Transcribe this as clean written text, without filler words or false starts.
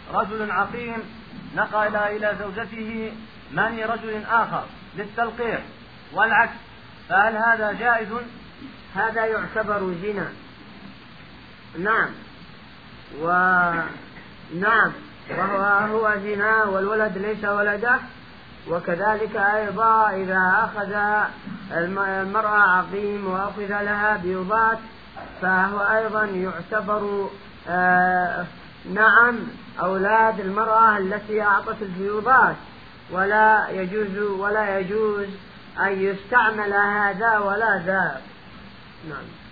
رجل عقيم نقل إلى زوجته مني رجل آخر للتلقيح والعكس، فهل هذا جائز؟ هذا يعتبر زنا. نعم وهو زنا، والولد ليس ولده. وكذلك أيضا إذا أخذ المرأة عقيم وأخذ لها بيضات فهو أيضا يعتبر أولاد المرأة التي أعطت البيضات، ولا يجوز أن يستعمل هذا ولا ذاك. نعم.